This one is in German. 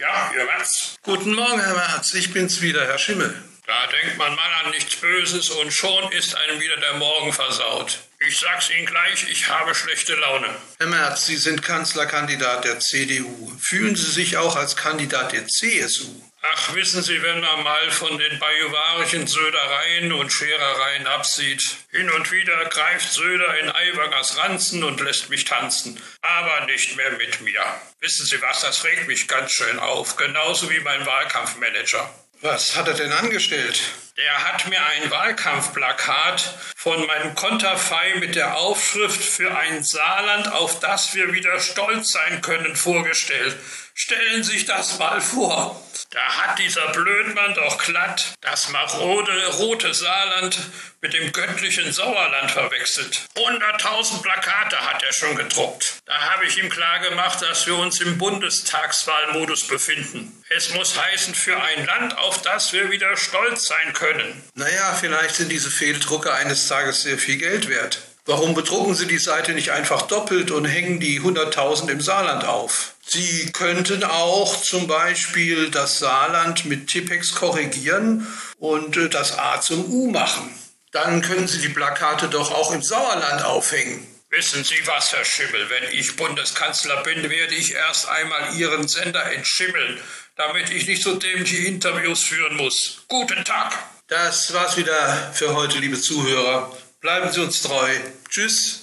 Ja, Ihr Merz. Guten Morgen, Herr Merz. Ich bin's wieder, Herr Schimmel. Da denkt man mal an nichts Böses und schon ist einem wieder der Morgen versaut. Ich sag's Ihnen gleich, ich habe schlechte Laune. Herr Merz, Sie sind Kanzlerkandidat der CDU. Fühlen Sie sich auch als Kandidat der CSU? Ach, wissen Sie, wenn man mal von den bajuwarischen Södereien und Scherereien absieht. Hin und wieder greift Söder in Aiwangers Ranzen und lässt mich tanzen. Aber nicht mehr mit mir. Wissen Sie was, das regt mich ganz schön auf. Genauso wie mein Wahlkampfmanager. Was hat er denn angestellt? Der hat mir ein Wahlkampfplakat von meinem Konterfei mit der Aufschrift für ein Saarland, auf das wir wieder stolz sein können, vorgestellt. Stellen Sie sich das mal vor. Da hat dieser Blödmann doch glatt das marode rote Saarland mit dem göttlichen Sauerland verwechselt. 100.000 Plakate hat er schon gedruckt. Da habe ich ihm klargemacht, dass wir uns im Bundestagswahlmodus befinden. Es muss heißen, für ein Land, auf das wir wieder stolz sein können. Naja, vielleicht sind diese Fehldrucke eines Tages sehr viel Geld wert. Warum bedrucken Sie die Seite nicht einfach doppelt und hängen die 100.000 im Saarland auf? Sie könnten auch zum Beispiel das Saarland mit Tippex korrigieren und das A zum U machen. Dann können Sie die Plakate doch auch im Sauerland aufhängen. Wissen Sie was, Herr Schimmel, wenn ich Bundeskanzler bin, werde ich erst einmal Ihren Sender entschimmeln, damit ich nicht so dämliche Interviews führen muss. Guten Tag! Das war's wieder für heute, liebe Zuhörer. Bleiben Sie uns treu. Tschüss.